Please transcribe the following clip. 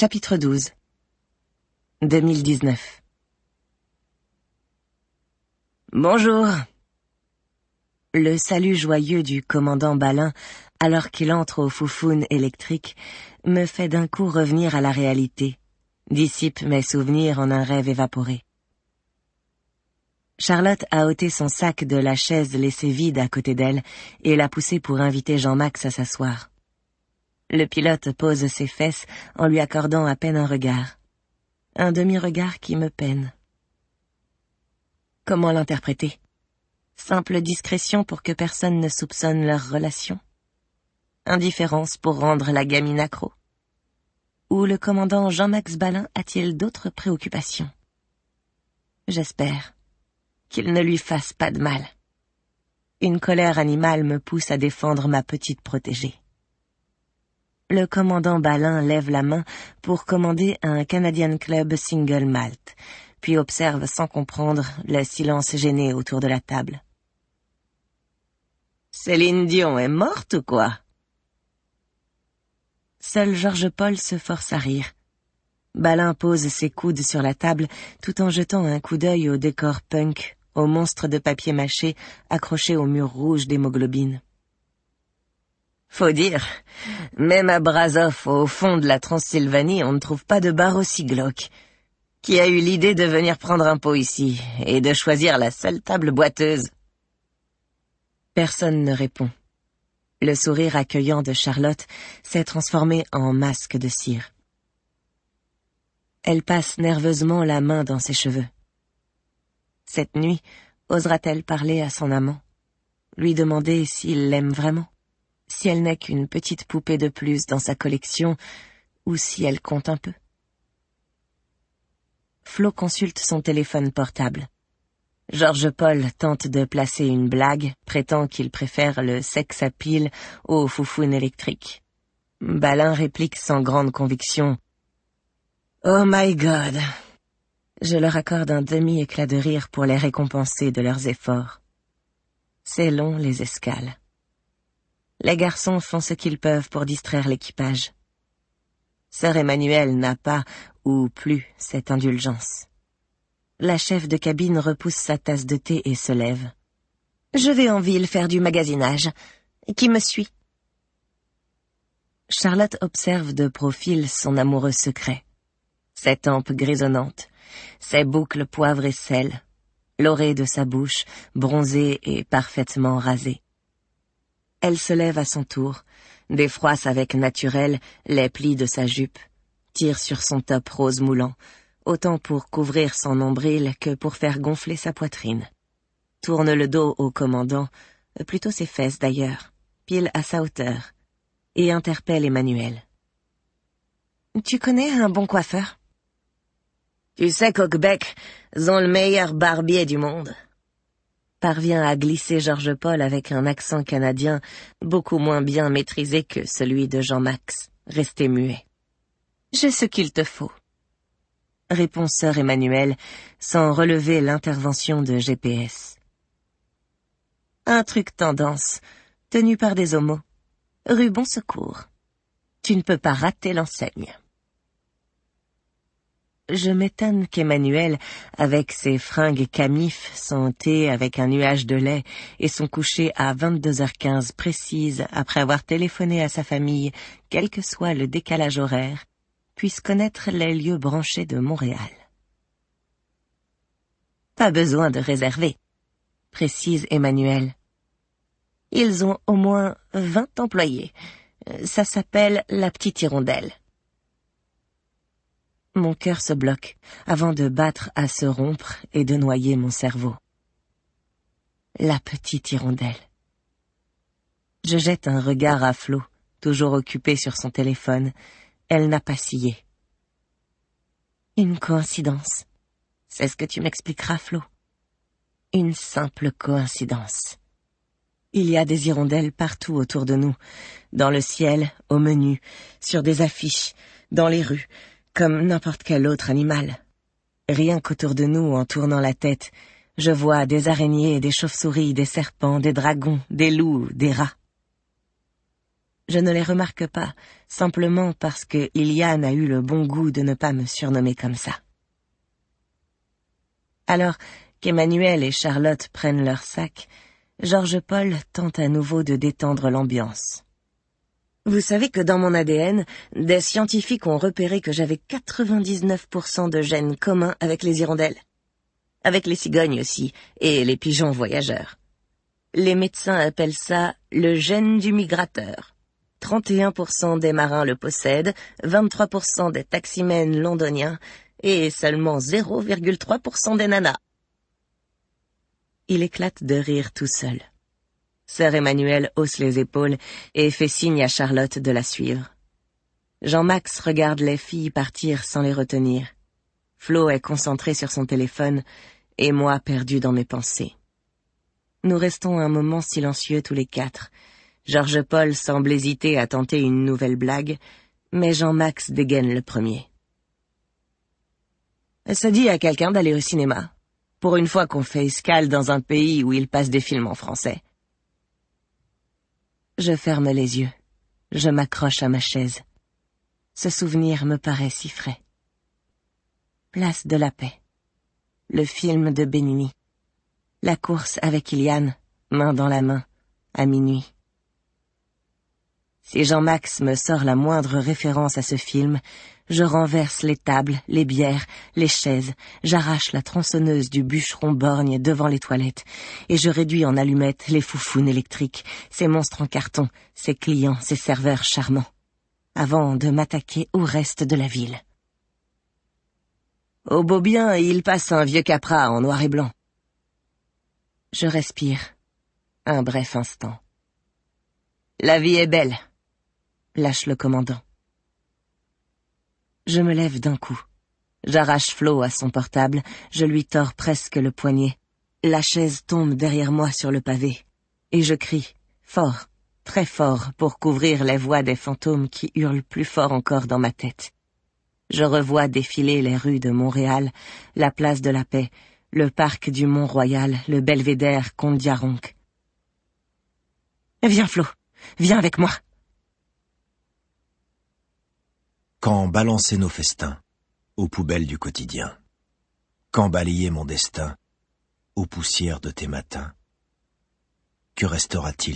Chapitre 12 2019. Bonjour. Le salut joyeux du commandant Balin, alors qu'il entre au foufoune électrique, me fait d'un coup revenir à la réalité, dissipe mes souvenirs en un rêve évaporé. Charlotte a ôté son sac de la chaise laissée vide à côté d'elle et l'a poussé pour inviter Jean-Max à s'asseoir. Le pilote pose ses fesses en lui accordant à peine un regard. Un demi-regard qui me peine. Comment l'interpréter? Simple discrétion pour que personne ne soupçonne leur relation? Indifférence pour rendre la gamine accro? Ou le commandant Jean-Max Balin a-t-il d'autres préoccupations? J'espère qu'il ne lui fasse pas de mal. Une colère animale me pousse à défendre ma petite protégée. Le commandant Balin lève la main pour commander un Canadian Club Single Malt, puis observe sans comprendre le silence gêné autour de la table. Céline Dion est morte ou quoi? Seul Georges-Paul se force à rire. Balin pose ses coudes sur la table tout en jetant un coup d'œil au décor punk, au monstre de papier mâché accroché au mur rouge d'hémoglobine. Faut dire, même à Brazoff, au fond de la Transylvanie, on ne trouve pas de bar aussi glauque. Qui a eu l'idée de venir prendre un pot ici, et de choisir la seule table boiteuse? Personne ne répond. Le sourire accueillant de Charlotte s'est transformé en masque de cire. Elle passe nerveusement la main dans ses cheveux. Cette nuit, osera-t-elle parler à son amant? Lui demander s'il l'aime vraiment? Si elle n'est qu'une petite poupée de plus dans sa collection, ou si elle compte un peu. Flo consulte son téléphone portable. Georges-Paul tente de placer une blague, prétend qu'il préfère le sex appeal au foufoune électrique. Balin réplique sans grande conviction. « Oh my God !» Je leur accorde un demi-éclat de rire pour les récompenser de leurs efforts. C'est long, les escales. Les garçons font ce qu'ils peuvent pour distraire l'équipage. Sœur Emmanuelle n'a pas, ou plus, cette indulgence. La chef de cabine repousse sa tasse de thé et se lève. « Je vais en ville faire du magasinage. Qui me suit ?» Charlotte observe de profil son amoureux secret. Ses tempes grisonnantes, ses boucles poivre et sel, l'orée de sa bouche, bronzée et parfaitement rasée. Elle se lève à son tour, défroisse avec naturel les plis de sa jupe, tire sur son top rose moulant, autant pour couvrir son nombril que pour faire gonfler sa poitrine. Tourne le dos au commandant, plutôt ses fesses d'ailleurs, pile à sa hauteur, et interpelle Emmanuel. « Tu connais un bon coiffeur ?»« Tu sais qu'Auquebec ont le meilleur barbier du monde. » Parvient à glisser Georges-Paul avec un accent canadien beaucoup moins bien maîtrisé que celui de Jean-Max, resté muet. « J'ai ce qu'il te faut. » Répond sœur Emmanuelle, sans relever l'intervention de GPS. Un truc tendance, tenu par des homos. Rue Bon Secours. Tu ne peux pas rater l'enseigne. Je m'étonne qu'Emmanuel, avec ses fringues camifs, son thé avec un nuage de lait et son coucher à 22h15 précise après avoir téléphoné à sa famille, quel que soit le décalage horaire, puisse connaître les lieux branchés de Montréal. Pas besoin de réserver, précise Emmanuel. Ils ont au moins 20 employés. Ça s'appelle la petite hirondelle. Mon cœur se bloque avant de battre à se rompre et de noyer mon cerveau. La petite hirondelle. Je jette un regard à Flo, toujours occupée sur son téléphone. Elle n'a pas scié. Une coïncidence. C'est ce que tu m'expliqueras, Flo. Une simple coïncidence. Il y a des hirondelles partout autour de nous, dans le ciel, au menu, sur des affiches, dans les rues, comme n'importe quel autre animal. Rien qu'autour de nous, en tournant la tête, je vois des araignées, des chauves-souris, des serpents, des dragons, des loups, des rats. Je ne les remarque pas, simplement parce que Iliane a eu le bon goût de ne pas me surnommer comme ça. Alors qu'Emmanuel et Charlotte prennent leur sac, Georges-Paul tente à nouveau de détendre l'ambiance. Vous savez que dans mon ADN, des scientifiques ont repéré que j'avais 99% de gènes communs avec les hirondelles. Avec les cigognes aussi, et les pigeons voyageurs. Les médecins appellent ça le gène du migrateur. 31% des marins le possèdent, 23% des taximens londoniens, et seulement 0,3% des nanas. Il éclate de rire tout seul. Sœur Emmanuelle hausse les épaules et fait signe à Charlotte de la suivre. Jean-Max regarde les filles partir sans les retenir. Flo est concentré sur son téléphone et moi perdu dans mes pensées. Nous restons un moment silencieux tous les quatre. Georges-Paul semble hésiter à tenter une nouvelle blague, mais Jean-Max dégaine le premier. Ça dit à quelqu'un d'aller au cinéma, pour une fois qu'on fait escale dans un pays où il passe des films en français. Je ferme les yeux. Je m'accroche à ma chaise. Ce souvenir me paraît si frais. Place de la Paix. Le film de Benigni. La course avec Iliane, main dans la main, à minuit. Si Jean-Max me sort la moindre référence à ce film, je renverse les tables, les bières, les chaises, j'arrache la tronçonneuse du bûcheron borgne devant les toilettes, et je réduis en allumettes les foufounes électriques, ces monstres en carton, ces clients, ces serveurs charmants, avant de m'attaquer au reste de la ville. Au beau bien, il passe un vieux Capra en noir et blanc. Je respire. Un bref instant. La vie est belle, lâche le commandant. Je me lève d'un coup. J'arrache Flo à son portable, je lui tords presque le poignet. La chaise tombe derrière moi sur le pavé. Et je crie, fort, très fort, pour couvrir les voix des fantômes qui hurlent plus fort encore dans ma tête. Je revois défiler les rues de Montréal, la place de la Paix, le parc du Mont-Royal, le belvédère Condiaronc. Viens Flo, viens avec moi. Quand balancer nos festins aux poubelles du quotidien, quand balayer mon destin aux poussières de tes matins, que restera-t-il de nous ?